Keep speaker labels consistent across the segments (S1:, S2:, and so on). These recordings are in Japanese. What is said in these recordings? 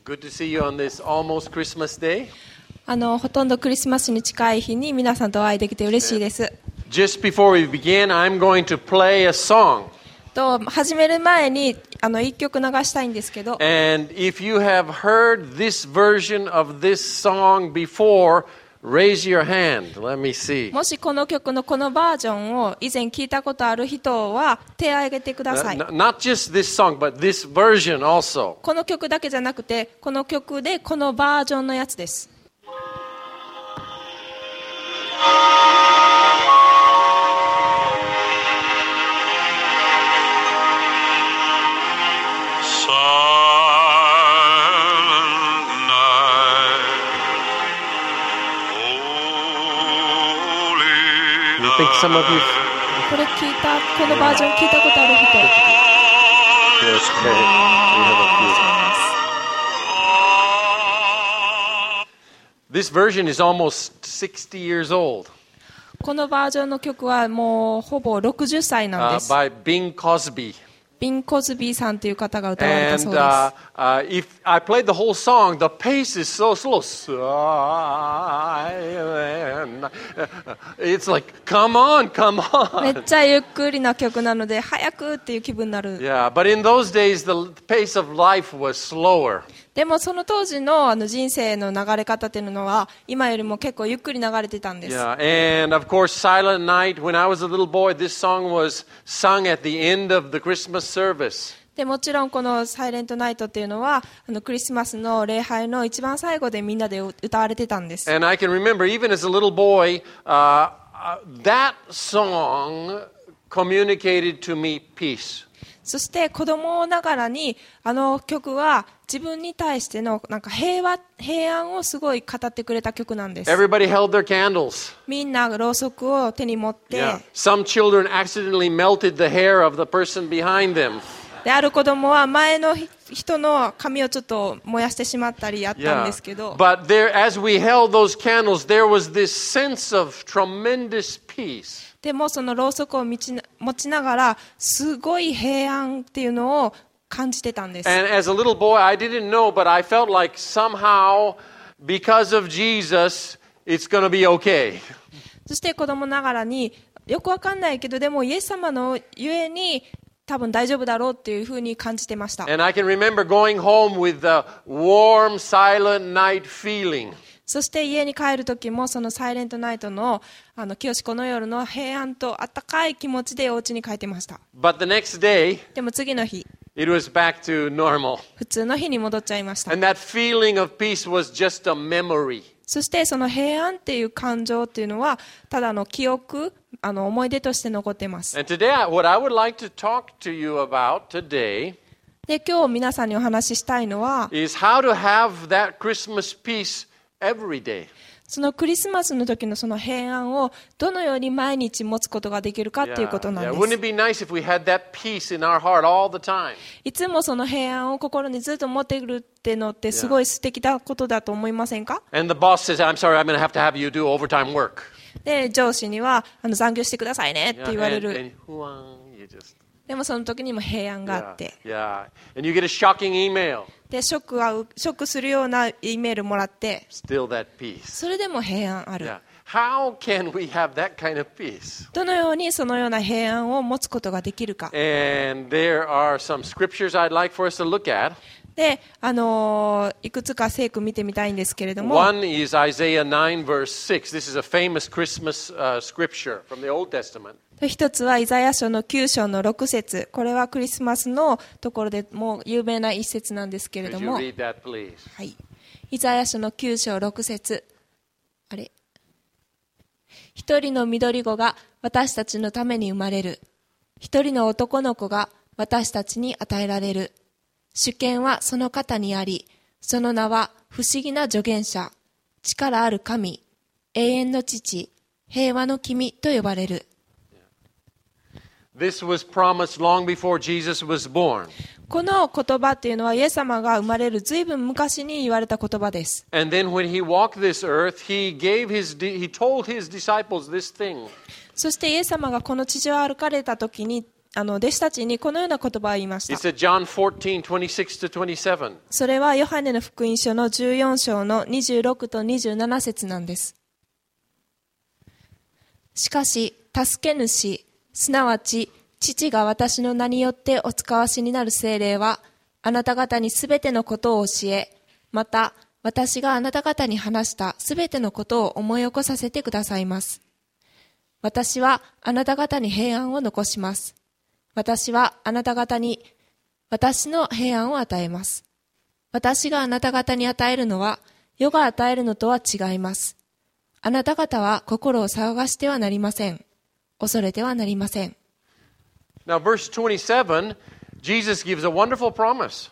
S1: Good to see you on this almost Christmas day.
S2: ほとんどクリスマスに近い日に皆さんとお会いできて嬉しいです。
S1: Just before we begin, I'm going to play a song.
S2: 始める前に一曲流したいんですけど、
S1: And if you have heard this version of this song before, raise your hand. Let me see.
S2: もしこの曲のこのバージョンを以前聞いたことある人は手を挙げてください。
S1: Not just this song, but this version also.
S2: この曲だけじゃなくて、この曲でこのバージョンのやつです。
S1: Some of you.
S2: これ聞いた、このバージョン聞いたことある人。
S1: Yes, okay. We have a few. This version is almost 60 years old.
S2: このバージョンの曲はもうほぼ60歳なんです。
S1: By Bing Crosby.
S2: ビン・コズビーさんという方が歌われたそうです。
S1: If I played the whole song, the pace is so slow. It's like, come on, come on.
S2: めっちゃゆっくりな曲なので、早くっていう気分になる。
S1: Yeah, but in those days, the pace of life was slower.
S2: でもその当時の人生の流れ方っていうのは今よりも結構ゆっくり流れてたんです。
S1: Yeah, and of course, Silent Night. When I was a little boy, this song was sung at the end of the Christmas service.
S2: でもちろんこのサイレントナイトっていうのはクリスマスの礼拝の一番最後でみんなで歌われてたんです。
S1: And I can remember, even as a little boy, that song communicated to me peace.
S2: そして子供ながらに曲は自分に対してのなんか平安をすごい語ってくれた曲なんです。
S1: Everybody held their candles.
S2: みんなろうそくを手に持って、
S1: Some children accidentally melted the hair of the person behind them.
S2: である子供は前の人の髪をちょっと燃やしてしまったりやったんですけど、
S1: But there, as we held those candles, there was this sense of tremendous peace.
S2: でもそのろうそくを持ちながらすごい平安っていうのを感じてたんです。
S1: And as a little boy, I didn't know, but I felt like somehow, because of Jesus, it's going to be okay.
S2: そして子供ながらによくわかんないけど、でもイエス様のゆえに多分大丈夫だろうっていうふうに感じてました。
S1: And I can remember going home with the warm, silent night feeling.
S2: そして家に帰る時もそのサイレントナイトの清しこの夜の平安とあったかい気持ちでお家に帰ってました。
S1: But the next day,
S2: でも次の日、
S1: it was back to normal.
S2: 普通の日に戻っちゃいました。
S1: And that feeling of peace was just a memory.
S2: そしてその平安っていう感情っていうのはただの記憶、思い出として残っています。
S1: And today, what I would like to talk to you about today
S2: で今日皆さんにお話ししたいのは
S1: is how to have that Christmas peace every day.
S2: そのクリスマスの時のその平安をどのように毎日持つことができるかっていうことなんです。
S1: Wouldn't it be nice if we had that peace in our heart all the time?
S2: いつもその平安を心にずっと持ってくるってのってすごい素敵なことだと思いませんか？
S1: And the boss says, I'm sorry, I'm going to have you do overtime work.
S2: で上司には残業してくださいねって言われる。
S1: And
S2: でもその時にも平安があって。
S1: And you get a shocking email.
S2: でショックするような E メールもらって。
S1: Still that peace.
S2: それでも平安ある。
S1: How can we have that kind of peace?
S2: どのようにそのような平安を持つことができるか。
S1: And there are some scriptures I'd like for us to look at.
S2: で、いくつか聖句見てみたいんですけれども。
S1: One is Isaiah 9 verse 6. This is a famous Christmas scripture from the Old Testament.
S2: 一つはイザヤ書の9章の6節。これはクリスマスのところでもう有名な一節なんですけれども。
S1: Could you read that, please?
S2: はい。イザヤ書の9章6節。あれ。一人の緑子が私たちのために生まれる。一人の男の子が私たちに与えられる。主権はその肩にあり、その名は不思議な助言者、力ある神、永遠の父、平和の君と呼ばれる。
S1: This was promised long before Jesus was born.
S2: この言葉っていうのはイエス様が生まれるずいぶん昔に言われた言葉です。
S1: And then when he walked this earth, he told his disciples this thing.
S2: そしてイエス様がこの地上を歩かれた時に弟子たちにこのような言葉を言いまし
S1: It's
S2: た。
S1: at John 14:26 to 27.
S2: それはヨハネの福音書の14章の26と27節なんです。しかし、助け主、すなわち父が私の名によってお使わしになる聖霊は、あなた方にすべてのことを教え、また私があなた方に話したすべてのことを思い起こさせてくださいます。私はあなた方に平安を残します。私はあなた方に私の平安を与えます。私があなた方に与えるのは、世が与えるのとは違います。あなた方は心を騒がしてはなりません。恐れてはなりません。
S1: Now, verse 27, Jesus gives a wonderful promise.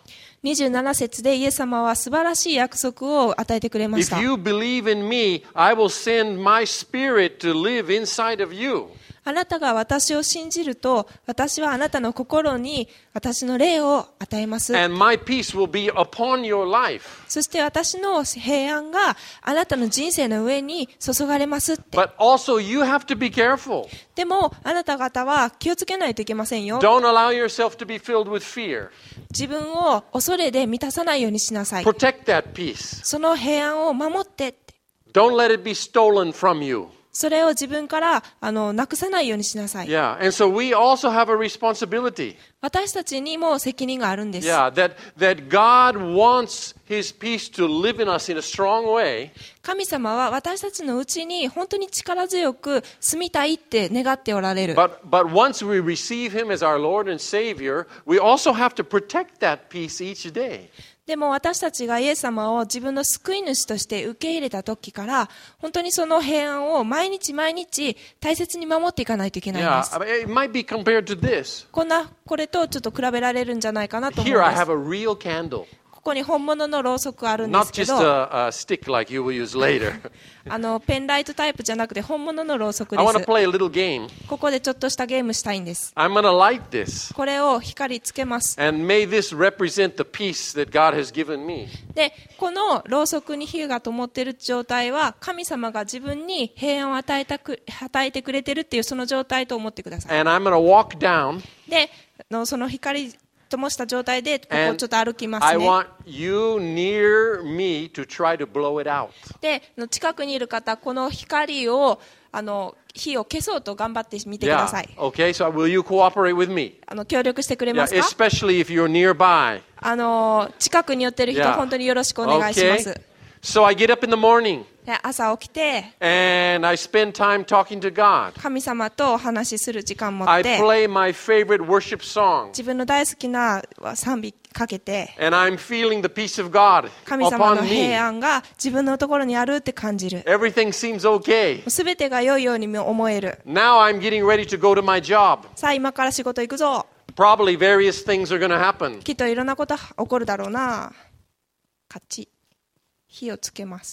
S2: 27節でイエス様は素晴らしい約束を与えてくれまし
S1: If
S2: た。
S1: you believe in me, I will send my spirit to live inside of you.
S2: あなたが私を信じると、私はあなたの心に私の霊を与えます。
S1: And my peace will be upon your life.
S2: そして私の平安があなたの人生の上に注がれますって。
S1: But also, you have to be careful.
S2: でもあなた方は気をつけないといけませんよ。
S1: Don't allow yourself to be filled with fear.
S2: 自分を恐れで満たさないようにしなさい。
S1: Protect that peace.
S2: その平安を守ってって。
S1: Don't let it be stolen from you.
S2: それを自分からなくさないようにしなさい。
S1: Yeah, and so we also have a responsibility.
S2: 私たちにも責任があるんです。
S1: Yeah, that God wants His peace to live in us in a strong way.
S2: 神様は私たちのうちに本当に力強く住みたいって願っておられる。
S1: But once we receive Him as our Lord and Savior, we also have to protect that peace each day.
S2: でも私たちがイエス様を自分の救い主として受け入れた時から、本当にその平安を毎日毎日大切に守っていかないといけないん
S1: Yeah,
S2: です。
S1: it might be compared to this.
S2: これとちょっと比べられるんじゃないかなと思うん
S1: Here I
S2: です
S1: have a real candle,
S2: ここに本物のろうそくあるんで
S1: not
S2: すけ
S1: just
S2: ど、
S1: a stick like you will use later.
S2: ペンライトタイプじゃなくて本物のろうそく
S1: I
S2: で
S1: want to
S2: す。
S1: play a little game.
S2: ここでちょっとしたゲームしたいんです。
S1: I'm going to light this,
S2: これを光つけます。
S1: and may this represent the peace that God has given me.
S2: で、このろうそくに火が灯っている状態は、神様が自分に平安を与えてくれてるっていうその状態と思ってください。
S1: And I'm going to walk down,
S2: で、その光灯した状態で、ここを
S1: and
S2: ちょっと歩きま
S1: I
S2: すね。
S1: want you near me to try to blow it out.
S2: で、近くにいる方、この光を、火を消そうと頑張ってみてくだ
S1: Yeah.
S2: さい。
S1: Okay, so will you cooperate with me?
S2: 協力してくれ
S1: Yeah,
S2: ますか？
S1: especially if you're nearby.
S2: 近くに寄ってる人、
S1: Yeah.
S2: 本当によろしくお願いしま
S1: Okay.
S2: す。
S1: So I get up in the morning
S2: で、朝起きて、
S1: and I spend time talking to God.
S2: 神様とお話しする時間を持っ
S1: I
S2: て、
S1: play my favorite worship song,
S2: 自分の大好きな賛美かけて、
S1: and I'm feeling the peace of God
S2: 神様の
S1: upon
S2: 平
S1: me.
S2: 安が自分のところにあるって感じる。
S1: Everything seems okay.
S2: すべてが良いように思える。
S1: Now I'm getting ready to go to my job.
S2: さあ今から仕事行くぞ。
S1: Probably various things are going to happen.
S2: きっといろんなこと起こるだろうな。カチッ。火をつけます。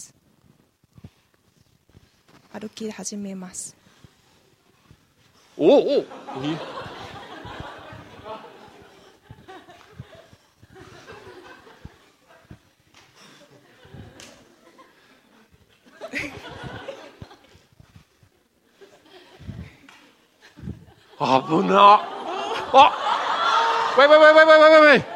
S2: 歩き始めます。
S1: Oh, oh. Oh, no. Oh. Wait.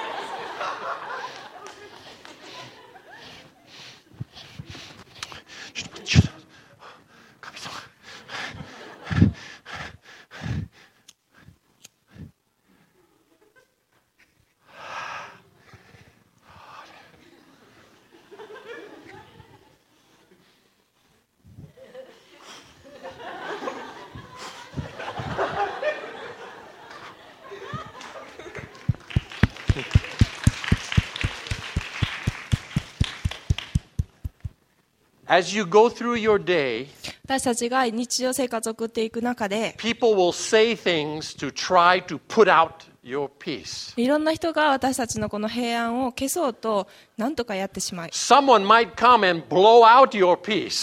S1: As you go through your day,
S2: 私たちが日常生活を送っていく中で、
S1: people will say things to try to put out your peace.
S2: いろんな人が私たちのこの平安を消そうと何とかやってしまう。
S1: Someone might come and blow out your peace.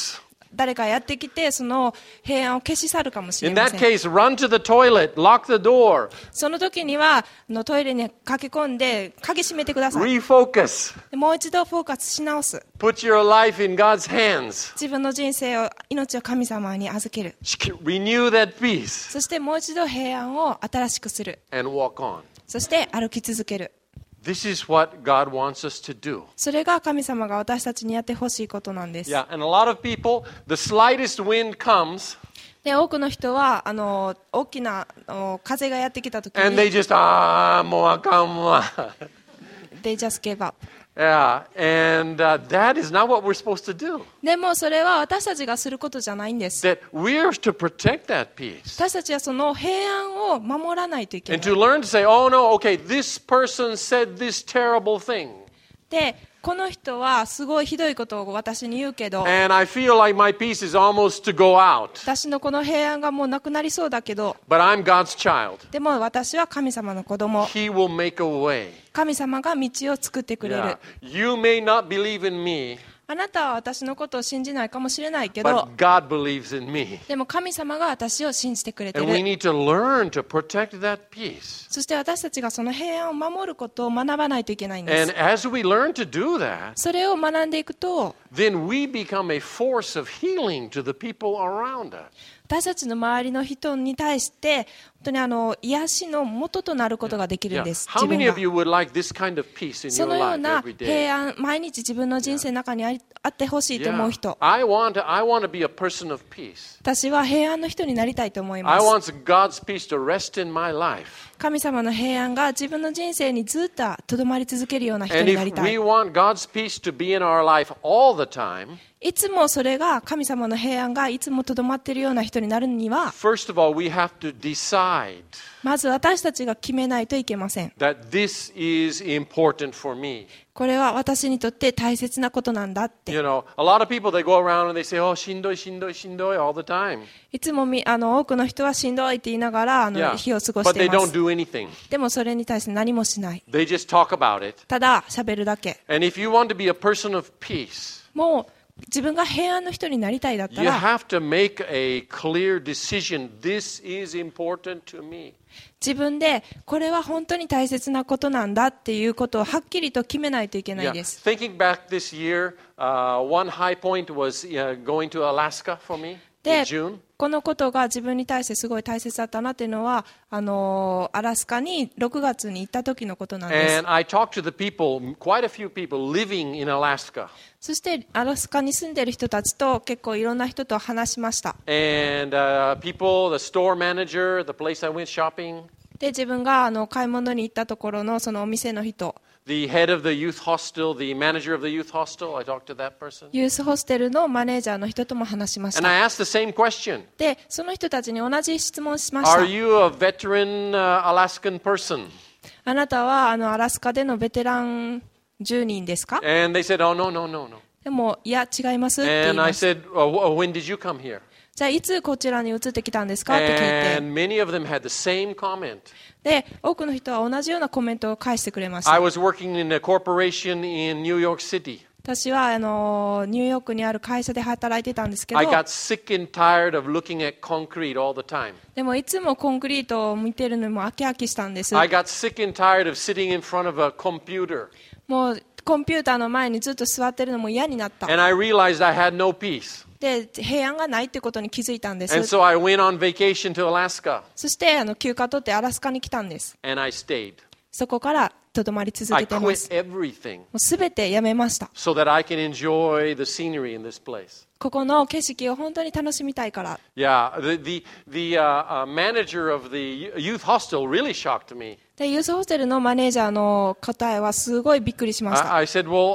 S2: 誰かやってきてその平安を消し去るかもしれ
S1: In
S2: ま
S1: that
S2: せん。
S1: case, run to the toilet, lock the door,
S2: その時にはトイレに駆け込んで鍵閉めてください。
S1: refocus,
S2: でもう一度フォーカスし直す。
S1: put your life in God's hands,
S2: 自分の人生を命を神様に預ける。
S1: renew that peace,
S2: そしてもう一度平安を新しくする。
S1: and walk on.
S2: そして歩き続ける。
S1: This is what God wants us to do.
S2: それが神様が私たちにやってほしいことなんです。
S1: Yeah, and a lot of people, the slightest wind comes,
S2: で多くの人は大きな風がやってきた時
S1: and they
S2: に
S1: just, mo akan wa.
S2: They just gave up.
S1: Yeah, and that is not what we're supposed to do.
S2: でもそれは私たちがすることじゃないんです。
S1: That we're to protect that peace.
S2: 私たちはその平安を守らないといけな
S1: And
S2: い。
S1: to learn to say, oh no, okay, this person said this terrible thing.
S2: でこの人はすごいひどいことを私に言うけど、
S1: And I feel like my peace is almost to go out.
S2: 私のこの平安がもうなくなりそうだけど、
S1: But I'm God's child.
S2: でも私は神様の子供。
S1: He will make a way.
S2: 神様が道を作ってくれ
S1: Yeah.
S2: る。
S1: You may not believe in me,
S2: あなたは私のことを信じないかもしれないけど、
S1: but God believes in me.
S2: でも神様が私を信じてくれて
S1: And we
S2: る。
S1: need to learn to protect that peace.
S2: そして私たちがその平安を守ることを学ばないといけないんで
S1: And
S2: す。
S1: as we learn to do that,
S2: それを学んでいくと、
S1: then we become a force of healing to the people around us.
S2: 私たちの周りの人に対して本当に癒しの元となることができる
S1: Yeah.
S2: んです。
S1: How
S2: 自
S1: many
S2: 分
S1: of
S2: が
S1: you would like this kind of peace in
S2: そ
S1: your
S2: のよう
S1: life
S2: な
S1: every day?
S2: 平安、毎日自分の人生の中にあってほしいと思
S1: Yeah.
S2: う人。
S1: I want to be a person of peace.
S2: 私は平安の人になりたいと思い
S1: I
S2: ます。
S1: want God's peace to rest in my life.
S2: 神様の平安が自分の人生にずっととどまり続けるような人
S1: And
S2: になり
S1: if
S2: た
S1: we
S2: い。
S1: want God's peace to be in our life all the time,
S2: いつもそれが神様の平安がいつもとどまっているような人になるには、
S1: first of all, we have to decide
S2: まず私たちが決めないといけません。
S1: that this is important for me.
S2: これは私にとって大切なことなんだって。
S1: You know, a lot of people, they go around and they say, oh, shindoi, shindoi, shindoi all the time.
S2: いつも多くの人はしんどいって言いながら
S1: Yeah.
S2: 日を過ごし
S1: But
S2: てい
S1: they
S2: ま
S1: don't
S2: す。
S1: do anything.
S2: でもそれに対して何もしない。
S1: They just talk about it.
S2: ただ喋るだけ。
S1: And if you want to be a person of peace,
S2: もう自分が平安の人になりたいだった
S1: you
S2: ら、
S1: have to make a clear decision. This is important to me.
S2: 自分でこれは本当に大切なことなんだっていうことをはっきりと決めないといけない
S1: Yeah.
S2: です。
S1: Thinking back this year, one high point was going to Alaska for me
S2: で
S1: in June.
S2: このことが自分に対してすごい大切だったなっていうのはアラスカに6月に行った時のことなんです。
S1: And I talked to the people, quite a few people living in Alaska.
S2: そしてアラスカに住んでいる人たちと結構いろんな人と話しました。
S1: And people, the store manager, the place I went shopping,
S2: で自分が買い物に行ったところのそのお店の人、
S1: the head of the youth hostel, the manager of the youth hostel, I talked to that person.
S2: ユースホステルのマネージャーの人とも話しまし
S1: And I
S2: た。
S1: asked the same question.
S2: でその人たちに同じ質問をしまし
S1: Are
S2: た。
S1: you a veteran Alaskan person?
S2: あなたはアラスカでのベテラン10人ですか？
S1: And they said, oh, no, no, no, no.
S2: でもいや違いますって言い
S1: And I
S2: ました。
S1: said, when did you come here?
S2: じゃあいつこちらに移ってきたんですかって聞いて、
S1: And many of them had the same comment.
S2: で多くの人は同じようなコメントを返してくれまし
S1: I
S2: た。
S1: was working in a corporation in New York City.
S2: 私はニューヨークにある会社で働いてたんですけど、
S1: I got sick and tired of looking at concrete all the time.
S2: でもいつもコンクリートを見てるのも飽き飽きしたんです。
S1: I got sick and tired of sitting in front of a computer.
S2: もうコンピューターの前にずっと座ってるのも嫌になった。
S1: And I realized I had no peace.
S2: で平安がないってことに気づいたんで
S1: And
S2: す。
S1: so I went on vacation to Alaska.
S2: そして休暇取ってアラスカに来たんです。
S1: And I stayed.
S2: そこからとどまり続
S1: I
S2: けています。
S1: quit everything
S2: もうすべてやめました。
S1: so that I can enjoy the scenery in this place.
S2: ここの景色を本当に楽しみたいから。
S1: Yeah, the manager of the youth hostel really shocked me.
S2: でユースホステルのマネージャーの答えはすごいびっくりしました。
S1: I said, well,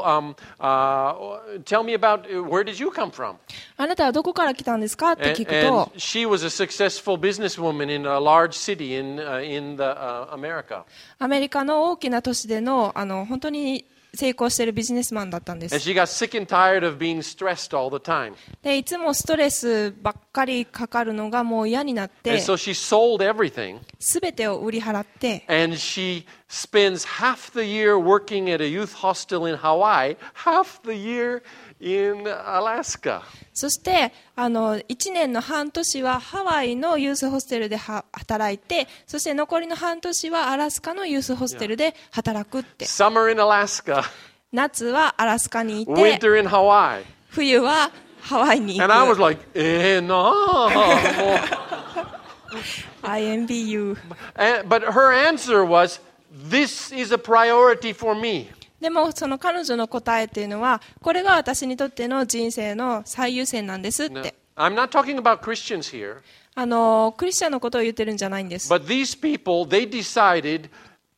S1: tell me about where did you come from?
S2: あなたはどこから来たんですかって
S1: And,
S2: 聞くと、
S1: and she was a successful businesswoman in a large city in America.
S2: アメリカの大きな都市での本当に成功しているビジネスマンだったんで
S1: And
S2: す。
S1: she got sick and tired of being stressed all the time.
S2: でいつもストレスばっかりかかるのがもう嫌になっ
S1: And
S2: て、
S1: so she sold everything
S2: すべてを売り払って、
S1: and she spends half the year working at a youth hostel in Hawaii, half the year in Alaska.
S2: そして1年の半年はハワイのユースホステルで働いて、そして残りの半年はアラスカのユースホステルで働くって。
S1: Summer in Alaska,
S2: 夏はアラスカにいて、
S1: winter in Hawaii.
S2: 冬はハワイに行
S1: And I was
S2: く。
S1: like, no.
S2: IMBU。
S1: But her answer was, this is a priority for me.
S2: でもその彼女の答えっていうのは、これが私にとっての人生の最優先なんですっ
S1: Now,
S2: て。
S1: I'm not talking about Christians here,
S2: クリスチャンのことを言ってるんじゃないんです。
S1: but these people, they decided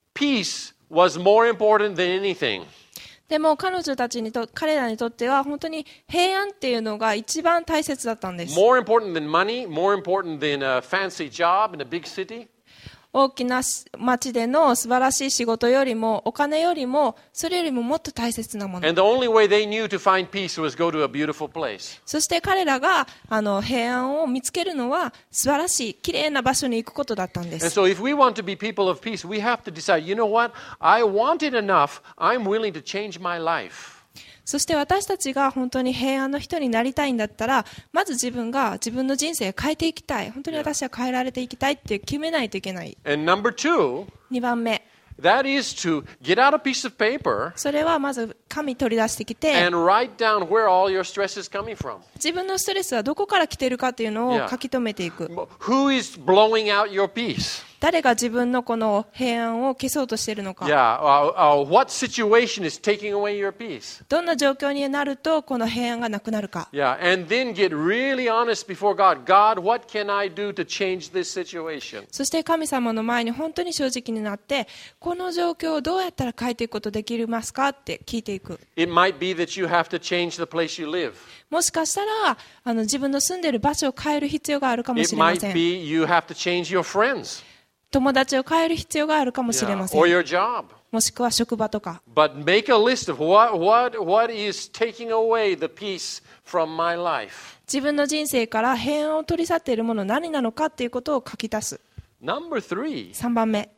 S1: peace was more important than anything.
S2: でも彼らにとっては本当に平安っていうのが一番大切だったんです。
S1: More important than money, more important than a fancy job in a big city.
S2: 大きな町での素晴らしい仕事よりも、お金よりも、それよりももっと大切なもの。
S1: And the only way they knew to find peace was go to a beautiful place.
S2: そして彼らが平安を見つけるのは素晴らしい、綺麗な場所に行くことだったんで
S1: And
S2: す。
S1: so if we want to be people of peace, we have to decide, you know what? I want it enough. I'm willing to change my life.
S2: そして私たちが本当に平安の人になりたいんだったら、まず自分が自分の人生を変えていきたい。本当に私は変えられていきたいって決めないといけない。
S1: And number two,
S2: 2番目。
S1: that is to get out a piece of paper
S2: それはまず紙取り出してきて、
S1: and write down where all your stress is coming from.
S2: 自分のストレスはどこから来ているかっていうのを書き留めていく。
S1: Who is blowing out your peace?
S2: 誰が自分のこの平安を消そうとしているのか。
S1: Yeah. What situation is taking away your peace?
S2: どんな状況になるとこの平安がなくなるか。
S1: Yeah. And then get really honest before God. God, what can I do to change this situation?
S2: そして神様の前に本当に正直になって、この状況をどうやったら変えていくことできますかって聞いていく。
S1: It might be that you have to change the place you live.
S2: もしかしたら自分の住んでいる場所を変える必要があるかも
S1: It
S2: しれま
S1: might
S2: せん。
S1: be you have to change your friends
S2: 友達を変える必要があるかもしれ
S1: yeah,
S2: ません。
S1: or your job.
S2: もしくは職場とか。
S1: But make a list of what is taking away the peace from my life.
S2: 自分の人生から平安を取り去っているもの何なのかっていうことを書き出す。
S1: Number 3,
S2: 3番目。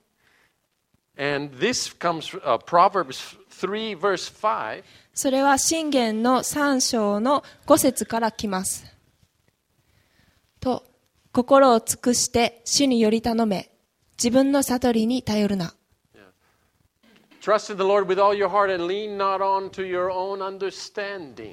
S1: and this comes Proverbs 3 verse 5.
S2: それは箴言の3章の5節から来ます。と、心を尽くして主により頼め。自分の悟りに頼るな。
S1: Trust in the Lord with all your heart and lean not on to your own understanding.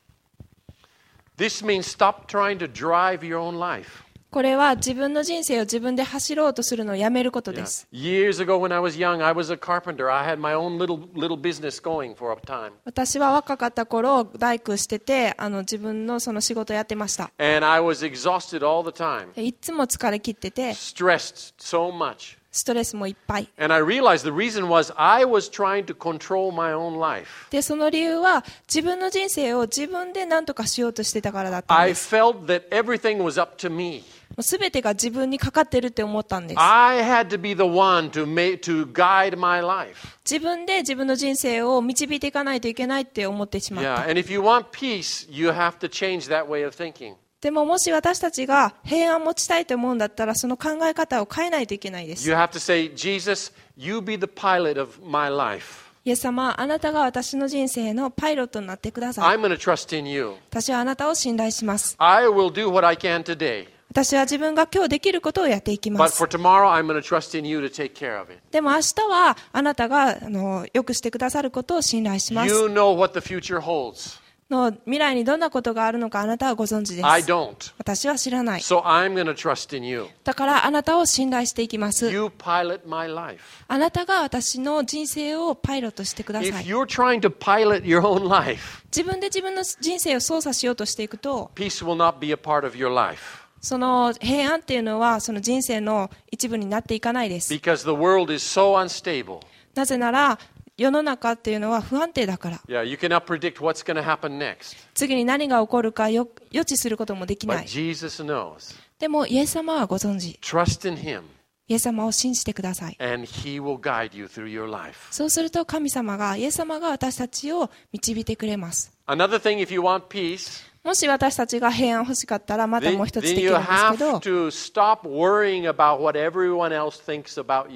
S1: This means stop trying to drive your own life.
S2: これは自分の人生を自分で走ろうとするのをやめることです。
S1: Years ago when I was young, I was a carpenter. I had my own little business going for a time.
S2: 私は若かった頃大工してて自分のその仕事をやってました。
S1: And I was exhausted all the time,
S2: いつも疲れ切ってて
S1: stressed so much.
S2: ストレスもいっぱい
S1: And I realized the reason was I was trying to control my own life.
S2: で、その理由は自分の人生を自分で何とかしようとしてたからだったん
S1: I
S2: です。
S1: felt that everything was up to me.
S2: すべてが自分にかかってるって思ったんです。
S1: I had to be the one to guide my life.
S2: 自分で自分の人生を導いていかないといけないって思ってしまっ
S1: Yeah,
S2: た。
S1: and if you want peace, you have to change that way of thinking.
S2: でももし私たちが平安を持ちたいと思うんだったら、その考え方を変えないといけないです。
S1: You have to say, Jesus, you be the pilot of my life.
S2: イエス様、あなたが私の人生のパイロットになってください。
S1: I'm going to trust in you.
S2: 私はあなたを信頼します。
S1: I will do what I can today.
S2: 私は自分が今日できることをやっていきま
S1: But
S2: す。
S1: for tomorrow, I'm going to trust in you to take care of it.
S2: でも明日はあなたがよくしてくださることを信頼します。
S1: You know what the future holds.
S2: の未来にどんなことがあるのかあなたはご存知で
S1: I
S2: す。
S1: don't.
S2: 私は知らない。
S1: So I'm going to trust in you.
S2: だからあなたを信頼していきます。
S1: You pilot my life.
S2: あなたが私の人生をパイロットしてくださ
S1: If
S2: い。
S1: you're trying to pilot your own life,
S2: 自分で自分の人生を操作しようとしていくと、
S1: peace will not be a part of your life.
S2: その平安っていうのはその人生の一部になっていかないです。
S1: Because the world is so unstable.
S2: なぜなら世の中っていうのは不安定だから。
S1: Yeah, you cannot predict what's going to happen next.
S2: 次に何が起こるか予知することもできな
S1: But
S2: い。
S1: Jesus knows.
S2: でもイエス様はご存知。
S1: Trust in Him,
S2: イエス様を信じてください。
S1: and He will guide you through your life.
S2: そうすると神様が、イエス様が私たちを導いてくれます。
S1: Another thing, if you want peace,
S2: もし私たちが平安欲しかったらまた
S1: then,
S2: もう一つ
S1: then
S2: でき
S1: you
S2: るんですけ
S1: have
S2: ど、
S1: to stop worrying about what everyone else thinks about you.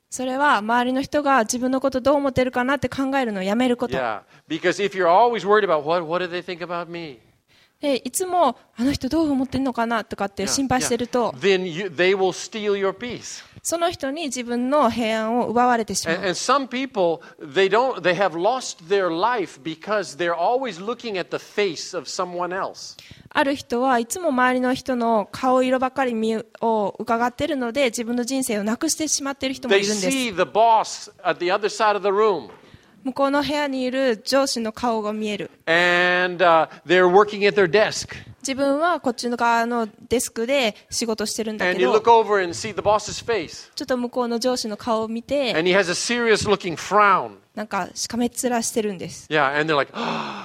S2: それは周りの人が自分のことどう思ってるかなって考えるのをやめること。
S1: Yeah, because if you're always worried about what do they think about me?
S2: でいつもあの人どう思ってるのかなとかって心配してると、
S1: Then they will steal your peace.
S2: その人に自分の平安を奪われてしまう。
S1: And some people, they have lost their life because they're always looking at the face of someone else.
S2: ある人はいつも周りの人の顔色ばかりを伺っているので自分の人生をなくしてしまっている人もい
S1: They
S2: るんです。
S1: see the boss at the other side of the room.
S2: 向こうの部屋にいる上司の顔が見える。
S1: And they're working at their desk.
S2: 自分はこっちの側のデスクで仕事してるんだ
S1: And
S2: け
S1: you
S2: ど、
S1: look over and see the boss's face.
S2: ちょっと向こうの上司の顔を見て
S1: And he has a serious looking frown.
S2: なんかしかめっ面してるんです。
S1: Yeah, and they're like,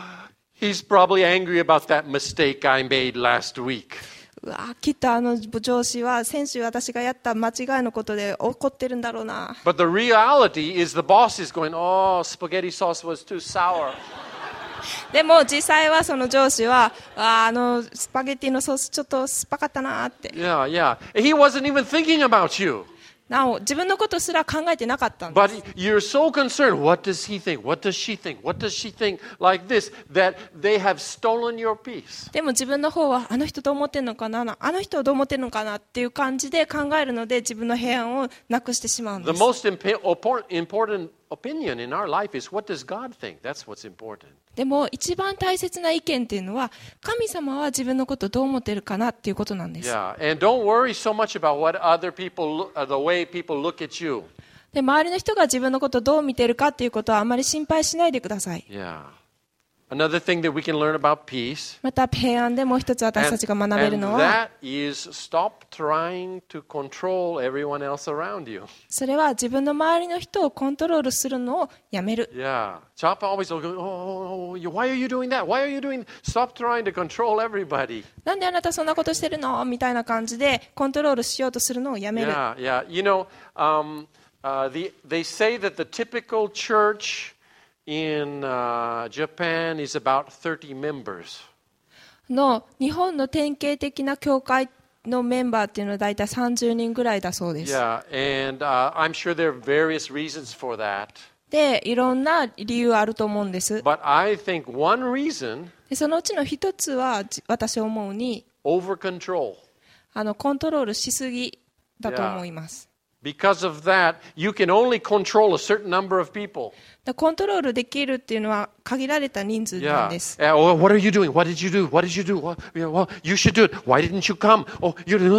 S1: he's probably angry about that mistake I made last week.
S2: うわきっとあの上司は先週私がやった間違いのことで怒ってるんだろうな。
S1: But the reality is the boss is going, oh, spaghetti sauce was too sour.
S2: でも実際はその上司はあのスパゲッティのソースちょっと酸っぱかったなって。
S1: Yeah, yeah. He wasn't even thinking about you.
S2: なお自分のことすら考えてなかったんです。
S1: But you're so concerned. What does he think? What does she think? What does she think? Like this, that they have stolen your peace.
S2: でも自分の方はあの人どう思ってるのかな、あの人はどう思ってるのかなっていう感じで考えるので自分の平安をなくしてしまうんで
S1: The
S2: す。
S1: most important opinion in our life is what does God think? That's what's important.
S2: でも一番大切な意見っていうのは神様は自分のことをどう思ってるかなっていうことなんです。
S1: Yeah, and don't worry so much about what other people, the way people look at you.
S2: で周りの人が自分のことをどう見てるかっていうことはあまり心配しないでください。
S1: Yeah. Another thing that we can learn about peace,
S2: また平安でもう一つ私たちが学べる
S1: and
S2: のは
S1: that is stop trying to control everyone else around you.
S2: それは自分の周りの人をコントロールするのをやめる。
S1: Yeah. Stop always looking, why are you doing that? Why are you doing that? Stop trying to control everybody.
S2: なんであなたそんなことしてるのみたいな感じでコントロールしようとするのをやめる。
S1: Yeah, yeah. You know, they say that the typical church in Japan is about 30 members.
S2: の日本の典型的な教会のメンバーっていうのは大体30人ぐらいだそうです。
S1: Yeah, and I'm sure there are various reasons for that.
S2: で、いろんな理由あると思うんです。
S1: But I think one reason,
S2: でそのうちの一つは私思うに
S1: over control.
S2: コントロールしすぎだと思います。
S1: Because of that, you can only control a certain number of people.
S2: コントロールできるっていうのは限られた人数なん
S1: Yeah.
S2: です。
S1: Oh, what are you doing? What did you do? What did you do? Well, you should do it. Why didn't you come? Oh,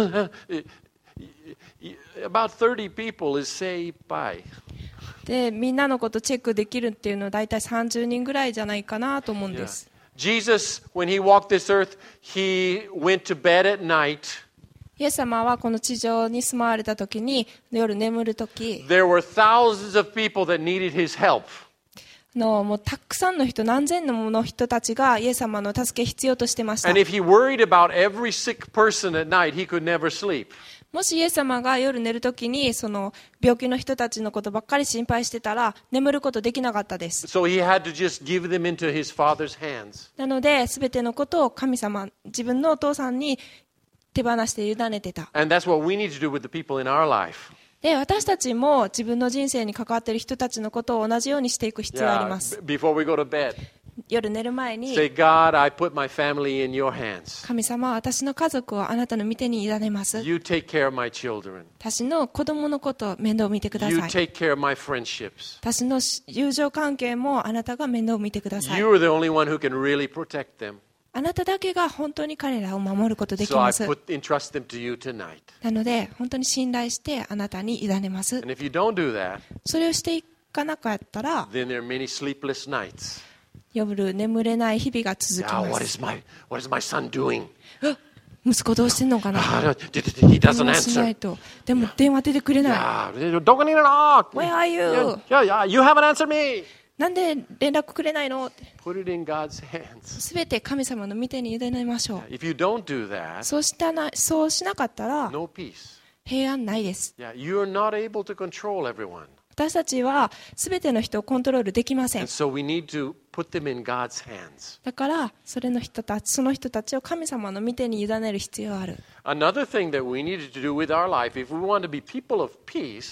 S1: about 30 people is say bye.
S2: で、みんなのことチェックできるっていうのは大体30人ぐらいじゃないかなと思うんで
S1: Yeah.
S2: す。
S1: Jesus, when he walked this earth, he went to bed at night.
S2: イエス様はこの地上に住まわれた時に夜眠る時
S1: There were thousands of people that needed his help.
S2: もうたくさんの人何千の人たちがイエス様の助け必要としてました。
S1: And if he worried about every sick person at night, he could never sleep.
S2: もしイエス様が夜寝る時にその病気の人たちのことばっかり心配してたら眠ることできなかったです。
S1: So he had to just give them into his father's hands.
S2: なので全てのことを神様、自分のお父さんに手放して委ねてた。
S1: And that's what we need to do with the people in our life.
S2: で、私たちも自分の人生に関わっている人たちのことを同じようにしていく必要があります。
S1: Before we go to bed,
S2: 夜寝る前に
S1: say, God, I put my family in your hands.
S2: 神様は私の家族をあなたの御手に委ねます。
S1: You take care of my children.
S2: 私の子供のことを面倒を見てくだ
S1: You
S2: さい。
S1: take care of my friendships.
S2: 私の友情関係もあなたが面倒を見てください。
S1: You are the only one who can really protect them.
S2: あなただけが本当に彼らを守ることでき
S1: So I
S2: ます。
S1: entrust them to you tonight.
S2: なので本当に信頼してあなたに委ねます。
S1: And if you don't do that,
S2: それをしていかなかったら
S1: then there are many sleepless nights.
S2: 夜眠れない日々が続き
S1: Yeah,
S2: ま
S1: what
S2: す。
S1: is my son doing?
S2: 息子どうしてんのかな
S1: He
S2: 電
S1: doesn't
S2: 話しな
S1: answer.
S2: いと。でも電話出てくれない。
S1: Yeah, don't need an knock.
S2: Where are you?
S1: Yeah, you haven't answered me.
S2: なんで連絡くれないのって。
S1: Put it in God's hands.
S2: すべて神様の御手に委ねましょう。
S1: If you don't do that,
S2: そうしなかったら
S1: no peace.
S2: 平安ないです。
S1: Yeah, you're not able to control everyone.
S2: 私たちはすべての人をコントロールできません
S1: And。so we need to put them in God's hands.
S2: だからその人たちを神様の御手に委ねる必要がある。
S1: Another thing that we need to do with our life, if we want to be people of peace,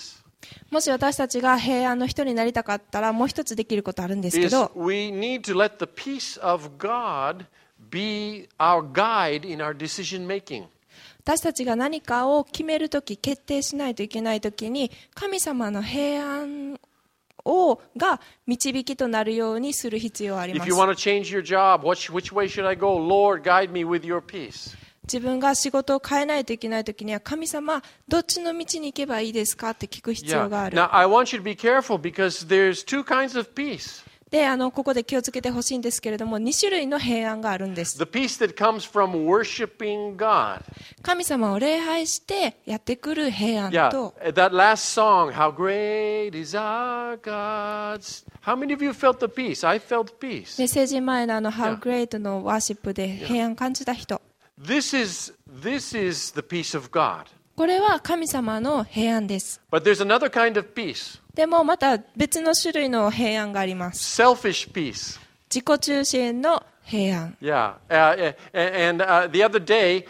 S2: もし私たちが平安の人になりたかったらもう一つできることあるんですけ
S1: is
S2: ど、
S1: we need to let the peace of God be our guide in our decision making.
S2: 私たちが何かを決めるとき、決定しないといけないときに、神様の平安が導きとなるようにする必要がありま
S1: If
S2: す。
S1: you want to change your job, which way should I go? Lord, guide me with your peace.
S2: 自分が仕事を変えないといけないときには、神様、どっちの道に行けばいいですかって聞く必要があ
S1: Yeah.
S2: る。
S1: Now, I want you to be careful because there's two kinds of peace.
S2: で、ここで気をつけてほしいんですけれども、2種類の平安があるんです。
S1: The peace that comes from worshiping God.
S2: 神様を礼拝してやってくる平安
S1: Yeah,
S2: と、
S1: that last song, How Great is Our God. How many of you felt the peace? I felt peace.
S2: メッセージ前のHow
S1: Yeah.
S2: Great のワーシップで平安感じた人。
S1: This is the peace of God.
S2: これは神様の平安です。
S1: But there's another kind of peace.
S2: でもまた別の種類の平安があります。
S1: Selfish peace.
S2: 自己中心の平安。
S1: Yeah. And the other day,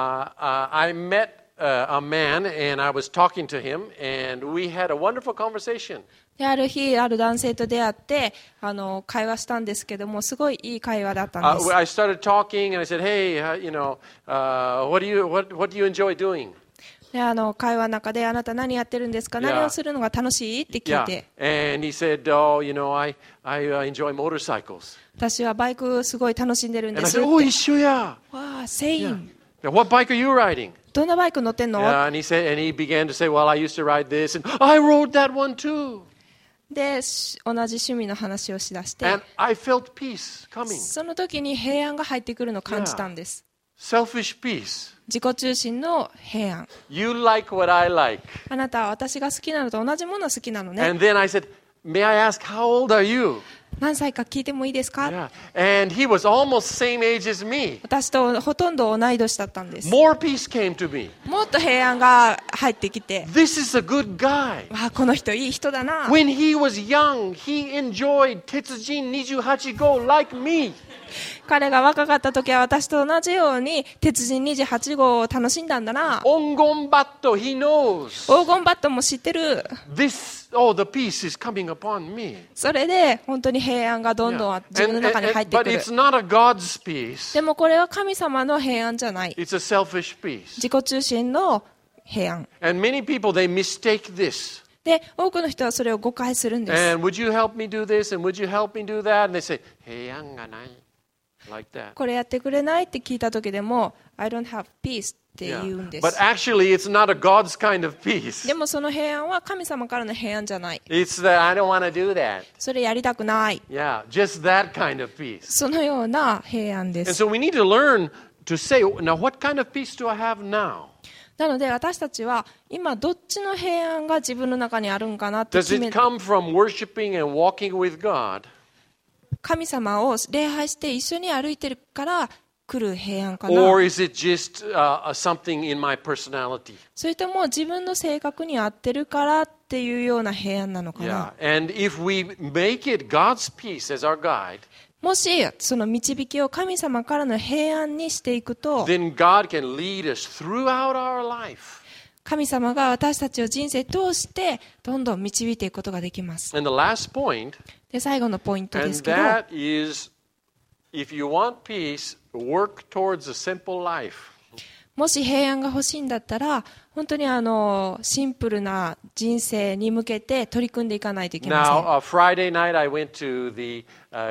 S1: I met a man and I was talking to him and we had a wonderful conversation.
S2: である日、ある男性と出会って会話したんですけども、すごいいい会話だったんです。
S1: I started talking and I said, "Hey, what do you enjoy doing?"
S2: で会話の中で、あなた何やってるんですか、
S1: Yeah.
S2: 何をするのが楽しいって聞い
S1: Yeah.
S2: て、
S1: And he said, "Oh, I enjoy motorcycles."
S2: 私はバイクすごい楽しんでるん
S1: And
S2: で
S1: I
S2: すっ
S1: said,
S2: て。
S1: "Oh, 一緒や."
S2: わあ、セイン。
S1: Now, what bike are you riding?
S2: どんなバイク乗ってんの、
S1: And he began to say, "Well, I used to ride this, and I rode that one too."
S2: で、同じ趣味の話をしだして、
S1: And I felt peace coming.
S2: その時に平安が入ってくるのを感じたんです。
S1: Selfish peace.
S2: 自己中心の平安。
S1: You like what I like.
S2: あなたは私が好きなのと同じもの好きなのね。
S1: And then I said, "May I ask, how old are you?"
S2: 何歳か聞いてもいいですか、
S1: Yeah. And he was almost same age as me.
S2: 私とほとんど同い年だったんです。
S1: More peace came to me.
S2: もっと平安が入ってきて、
S1: This is a good guy.
S2: わあ、この人いい人だな。
S1: When he was young, he enjoyed Tetsujin 28 Go like me.
S2: 彼が若かった時は私と同じように鉄人28号を楽しんだんだな。
S1: Ongombatto, he knows.
S2: 黄金バットも知ってる。
S1: The peace is coming upon me.
S2: それで本当に平安がどんどん自分の中に入って
S1: But
S2: くる。
S1: it's not a God's peace.
S2: でもこれは神様の平安じゃない。
S1: It's a selfish peace.
S2: 自己中心の平安。
S1: And many people, they mistake this.
S2: で、多くの人はそれを誤解するんです。
S1: And would you help me do this? And would you help me do that? And they say, hey, like that.
S2: これやってくれないって聞いた時でも I don't have peace って言
S1: Yeah.
S2: うんです。
S1: But actually, it's not a God's kind of peace.
S2: でもその平安は神様からの平安じゃない。
S1: It's that I don't want to do that.
S2: それやりたくない。
S1: Yeah, just that kind of peace.
S2: そのような平安で
S1: And
S2: す。
S1: so we need to learn to say, now, what kind of peace do I have now?
S2: なので私たちは今どっちの平安が自分の中にあるんかなって
S1: Does
S2: 決
S1: it
S2: め、
S1: come from worshiping and walking with God?
S2: 神様を礼拝して一緒に歩いてるから来る平安かな。
S1: Or is it just something in my personality?
S2: それとも自分の性格に合ってるからっていうような平安なのか
S1: Yeah.
S2: な。
S1: And if we make it God's peace as our guide,
S2: もしその導きを神様からの平安にしていくと、
S1: then God can lead us throughout our life.
S2: 神様が私たちを人生通してどんどん導いていくことができます。
S1: And the last point,
S2: で、最後のポイントで
S1: and
S2: すけど、
S1: that is, if you want peace, work towards a simple life.
S2: もし平安が欲しいんだったら、本当にシンプルな人生に向けて取り組んでいかないといけません。
S1: Now, Friday night I went to the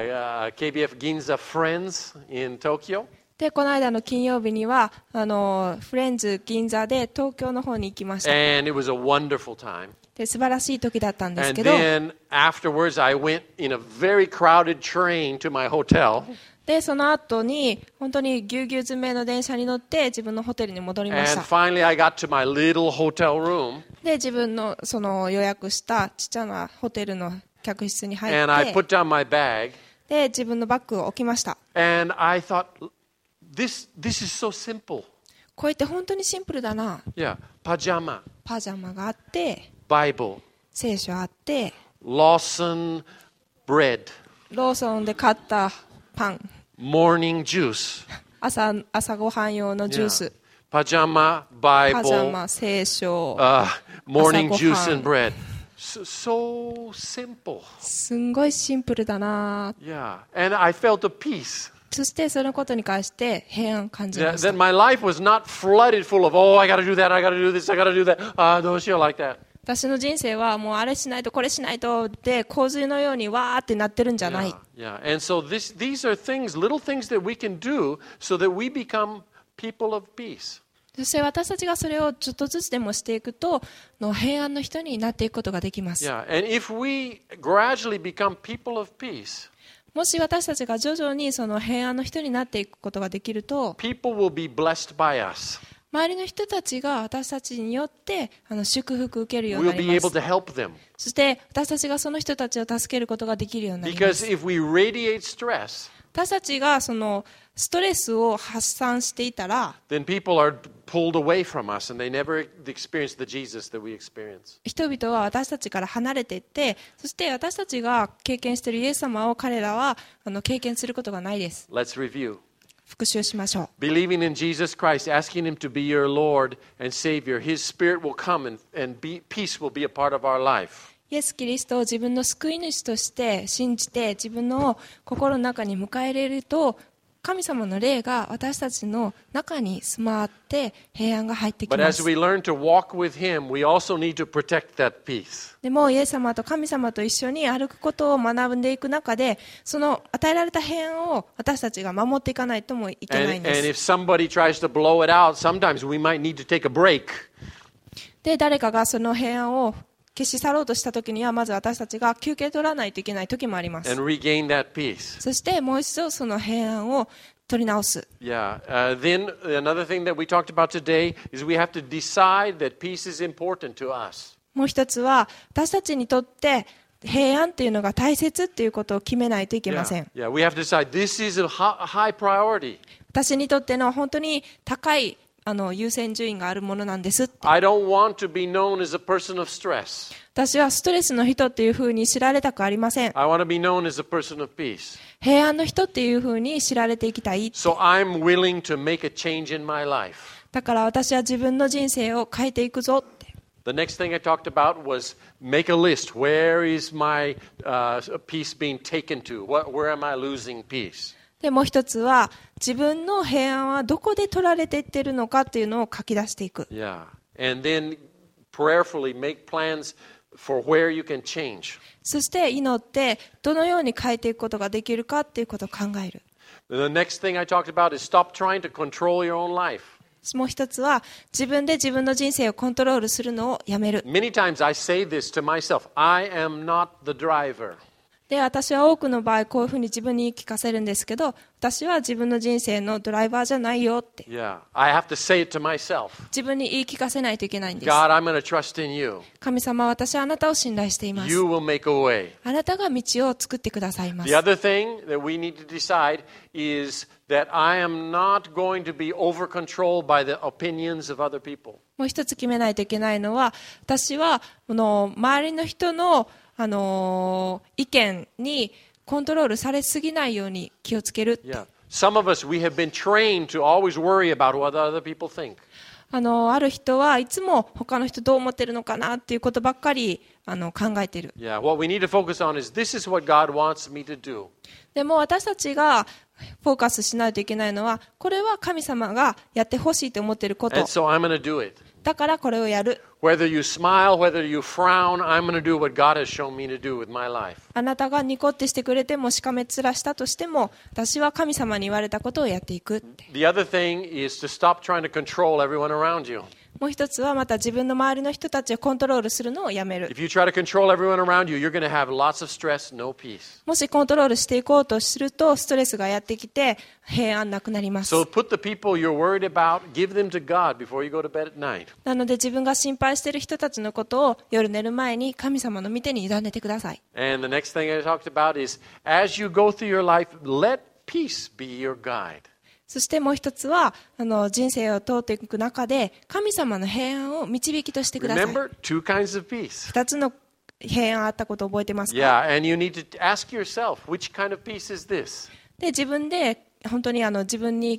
S1: KBF Ginza Friends in Tokyo.
S2: で、この間の金曜日にはフレンズ銀座で東京の方に行きました。
S1: And it was a wonderful time.
S2: で、素晴らしい時だったんです
S1: And
S2: けど、
S1: then afterwards, I went in a very crowded train to my hotel.
S2: で、その後に本当にぎゅうぎゅう詰めの電車に乗って自分のホテルに戻りまし
S1: And
S2: た。
S1: finally, I got to my little hotel room.
S2: で、自分のその予約したちっちゃなホテルの客室に入
S1: And I
S2: って、
S1: put down my bag.
S2: で、自分のバッグを置きました。
S1: And I thought, this is so simple.
S2: こうやって本当にシンプルだな。
S1: Yeah. Pajama,
S2: パジャマがあって、
S1: Bible,
S2: 聖書あって、
S1: Lawson bread,
S2: ローソンで買ったパン、
S1: morning juice.
S2: 朝ごはん用のジュース、
S1: pajama
S2: パジャ
S1: Bible,
S2: マ、聖書、
S1: morning
S2: Asagohan.
S1: juice and bread. So simple.
S2: すんごいシンプルだな。
S1: Yeah. And I felt a peace.
S2: そしてそのことに関して平安感じまし
S1: That
S2: た。
S1: my life was not flooded full of, oh, I got to do that, I got to do this, I got to do that. Don't you like that?
S2: 私の人生はもうあれしないとこれしないとで洪水のようにわーってなってるんじゃない。
S1: Yeah. And so these are things, little things that we can do so that we become people of peace.
S2: そして私たちがそれをちょっとずつでもしていくとの平安の人になっていくことができます。
S1: Yeah. And if we gradually become people of peace,
S2: もし私たちが徐々にその平安の人になっていくことができると、
S1: people will be blessed by us.
S2: 周りの人たちが私たちによって祝福を受けるように
S1: We'll
S2: なり
S1: be
S2: ま
S1: able
S2: す。
S1: to help them.
S2: そして私たちがその人たちを助けることができるようになりま
S1: Because
S2: す。
S1: if we radiate stress,
S2: 私たちがそのストレスを発散していたら、
S1: then people are pulled away from us and they never experience the Jesus that we experience.
S2: 人々は私たちから離れていって、そして私たちが経験しているイエス様を彼らは経験することがないです。
S1: Let's review.
S2: 復習しましょう。
S1: Believing in Jesus Christ, asking Him to be your Lord and Savior, His Spirit will come and peace will be a part of our life.
S2: イエス・キリストを自分の救い主として信じて自分の心の中に迎え入れると、神様の霊が私たちの中に住まって平安が入ってき
S1: But
S2: ま
S1: as
S2: す。
S1: we learn to walk with Him, we also need to protect that peace.
S2: でもイエス様と神様と一緒に歩くことを学んでいく中で、その与えられた平安を私たちが守っていかないともいけないん
S1: And
S2: で
S1: if
S2: す。
S1: somebody tries to blow it out, sometimes we might need to take a break.
S2: で、誰かがその平安を消し去ろうとした時には、まず私たちが休憩取らないといけない時もあります。
S1: and regain that peace.
S2: そしてもう一度その平安を取り直す。
S1: Yeah. Then another thing that we talked about today is we have to decide that peace is important to us.
S2: もう一つは私たちにとって平安っていうのが大切っていうことを決めないといけません。
S1: Yeah. We have to decide this is a high priority.
S2: 私にとっての本当に高い優先順位があるものなんですって。
S1: I don't want to be known as a person of stress.
S2: 私はストレスの人っていうふうに知られたくありません。
S1: I want to be known as a person of peace.
S2: 平安の人っていうふうに知られていきたい。
S1: So I'm willing to make a change in my life.
S2: だから私は自分の人生を変えていくぞって。
S1: The next thing I talked about was make a list. Where is my peace being taken to? Where am I losing peace?
S2: でもう一つは自分の平安はどこで取られていっているのかっていうのを書き出していく。
S1: Yeah. And then prayerfully make plans for where you can change.
S2: そして祈ってどのように変えていくことができるかっていうことを考える。
S1: The next thing I talked about is stop trying to control your own life.
S2: もう一つは自分で自分の人生をコントロールするのをやめる。
S1: Many times I say this to myself. I am not the driver.
S2: で、私は多くの場合こういうふうに自分に言い聞かせるんですけど、私は自分の人生のドライバーじゃないよって
S1: Yeah. I have to say it to myself.
S2: 自分に言い聞かせないといけないんです。
S1: God, I'm going to trust in you.
S2: 神様、私はあなたを信頼しています。
S1: You will make a way.
S2: あなたが道を作ってくださいます。
S1: The other thing that we need to decide is that I am not going to be over controlled by the opinions of other people.
S2: もう一つ決めないといけないのは、私は周りの人の、意見にコントロールされすぎないように気をつける。
S1: Yeah. Some of us, we have been trained to always worry about what other people think.
S2: ある人はいつも他の人どう思ってるのかなっていうことばっかり考えている。
S1: Yeah. What we need to focus on is this is what God wants me to do.
S2: でも私たちがフォーカスしないといけないのは、これは神様がやってほしいと思っていること
S1: And so I'm going to do it.
S2: だからこれをやる。
S1: Whether you smile, whether you frown, I'm going to do what God has shown me to do with my life.
S2: あなたがニコってしてくれてもしかめっ面したとしても、私は神様に言われたことをやっていくって。
S1: The other thing is to stop trying to control everyone around you.
S2: もう一つはまた自分の周りの人たちをコントロールするのをやめる。
S1: If you try to control everyone around you, you're going to have lots of stress, no peace.
S2: もしコントロールしていこうとするとストレスがやってきて平安なくなります。
S1: So put the people you're worried about, give them to God before you go to bed at night.
S2: なので自分が心配している人たちのことを夜寝る前に神様の御手に委ねてください。
S1: And the next thing I talked about is as you go through your life, let peace be your guide.
S2: そしてもう一つは人生を通っていく中で神様の平安を導きとしてください。
S1: Remember, two kinds of peace.
S2: 二つの平安あったことを覚えてますか？
S1: Yeah, and you need to ask yourself, which kind of peace is this?
S2: で自分で本当に自分に聞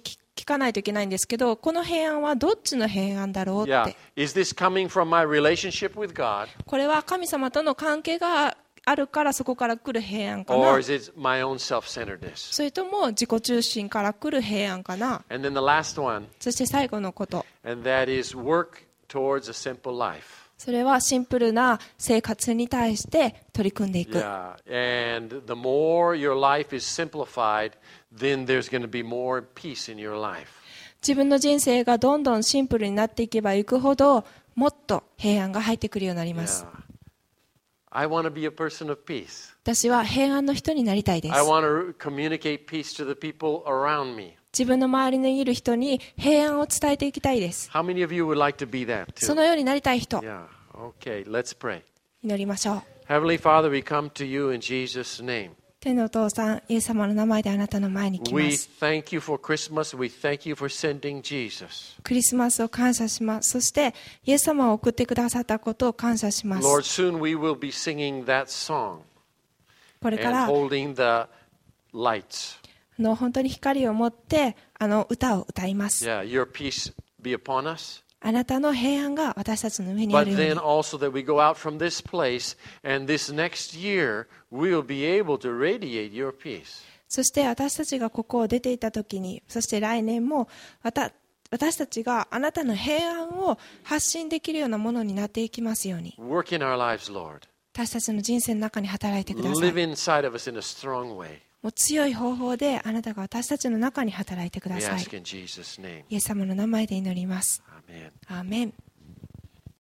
S2: かないといけないんですけど、この平安はどっちの平安だろうっ
S1: Yeah.
S2: て。
S1: Is this coming from my relationship with God?
S2: これは神様との関係があるからそこから来る平安か
S1: Or
S2: な、
S1: is it my own self-centeredness?
S2: それとも自己中心から来る平安かな。
S1: And then the last one,
S2: そして最後のこと、
S1: and that is work towards a simple life.
S2: それはシンプルな生活に対して取り組んでいく。
S1: Yeah. And the more your life is simplified, then there's going to be more peace in your life.
S2: 自分の人生がどんどんシンプルになっていけばいくほど、もっと平安が入ってくるようになります。
S1: Yeah. I want to be a person of peace.
S2: 私は平安の人になりたいです。
S1: I want to communicate peace to the people around me.
S2: 自分の周りにいる人に平安を伝えていきたいです。
S1: How many of you would like to be that
S2: そ
S1: too?
S2: のようになりたい人、
S1: Yeah. Okay, let's pray.
S2: 祈りましょう。
S1: Heavenly Father, we come to you in Jesus' name.
S2: 天のお父さん、イエス様の名前であなたの前に来ま
S1: We
S2: す。
S1: thank you for Christmas. We thank you for sending Jesus.
S2: クリスマスを感謝します。そしてイエス様を送ってくださったことを感謝します。
S1: Lord, soon we will be singing that song
S2: これか
S1: and
S2: ら
S1: holding the lights.
S2: 本当に光を持って歌を歌います。
S1: Yeah, your peace be upon us.
S2: あなたの平安が私たちの上にあ
S1: But
S2: るように
S1: then。also that we go out from this place and this next year we'll be able to radiate your peace.
S2: そして私たちがここを出ていた時に、そして来年も私たちがあなたの平安を発信できるようなものになっていきますように。
S1: Work in our lives, Lord.
S2: 私たちの人生の中に働いてくださ
S1: Live
S2: い。
S1: inside of us in a strong way.
S2: もう強い方法であなたが私たちの中に働いてくだ
S1: We
S2: さい。
S1: ask in Jesus' name.
S2: イエス様の名前で祈ります。
S1: Amen.
S2: アーメン。